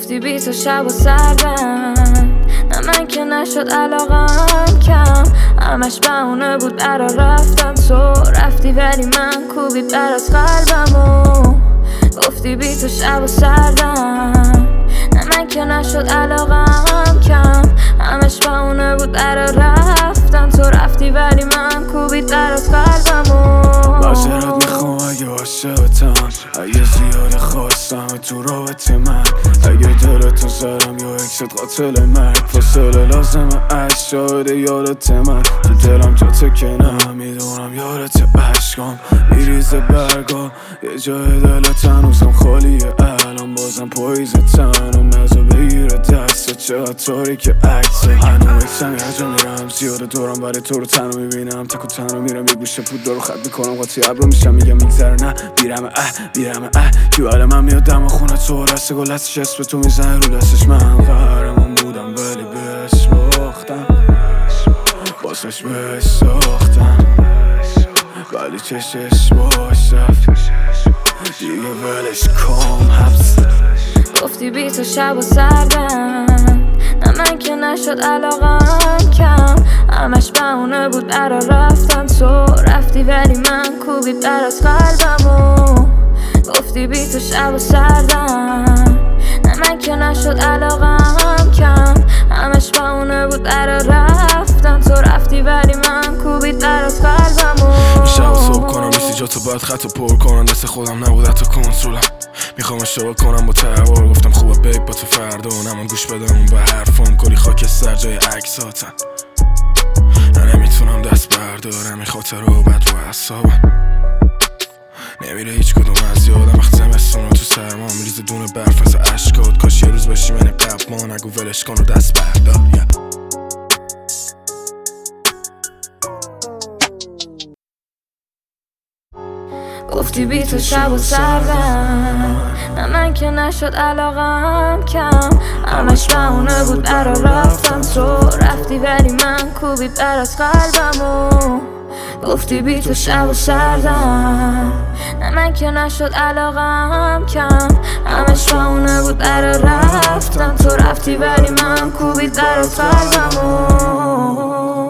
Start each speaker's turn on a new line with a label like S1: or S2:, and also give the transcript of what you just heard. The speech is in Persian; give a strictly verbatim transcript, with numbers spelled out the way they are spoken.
S1: گفتی بی تو شب و سردم، نه من که نشد علاقم کم، همش بهونه بود برا رفتن. تو رفتی ولی من کوبید بر از قلبمو. گفتی بی تو شب و سردم، نه من که نشد علاقم کم، همش بهونه بود برا رفتن. تو رفتی ولی من کوبید بر از قلبمو.
S2: معذرت میخوام اگه عاشقتم، اگه زیاد خواستم تو رابطه من، اگه دلتو زدم یا اکست قاتل مرگ، فاصله لازمه عشق شاهده یادت من. تو دلم جاته که نه میدونم یادت عشقام میریزه برگا، یه جای دلت هنوزم خالیه الان بازم پاییزه تنم نزا بگیره دست چقدر تاریکه عکسه. هنو اکسم یه جا میرم زیاده دورم برای تو رو تنو میبینم، تکو تنو میرم یه گوشه پود دارو خط میکنم قاطی عبرو میشم میگم میگذره نه بیرم اه بیرم اه یواله من میاد دم خونه تو رسته گل هستش اسم تو میزنه رو دستش. من قهرمان بودم ولی بهش باختم، باسش بهش ساختم ولی چشش باش رفت دیگه ولش کن حبس.
S1: گفتی بی تو شب و سردم، نه من که نشد علاقم کم، همش بهونه بود برا رفتن. تو رفتی ولی من کوبید بر از قلبمو. گفتی بی تو شب و سردم، نه من که نشد علاقم کم، همش بهونه بود برا رفتن. تو رفتی ولی من کوبید بر از قلبمو.
S2: شب و صبح کنم میسی جا تو باید خط و پر کنم، دست خودم نبود حتی کنترلم، میخوام اشتباه کنم با تهوار. گفتم خوبه بیب با تو فردا نمان گوش بدم به حرفم، کلی خاکستر جای عکساتن، نه نمیتونم دست بردارم این خاطر رو بد رو اعصابم نمیره هیچ کدوم از یادم. وقت زمستون رو تو سرما میریزه دونه برف از اشکات، کاش یه روز باشی من قبل ما نگو ولش کن و دست بردار yeah.
S1: گفتی بی تو شب و سردم، نه من که نشد علاقم کم، همش بهونه بود برا رفتن. تو رفتی ولی من کوبید بر از قلبمو. گفتی بی تو شب و سردم، نه من که نشد علاقم کم، همش بهونه بود برا رفتن. تو رفتی ولی من کوبید بر از قلبمو.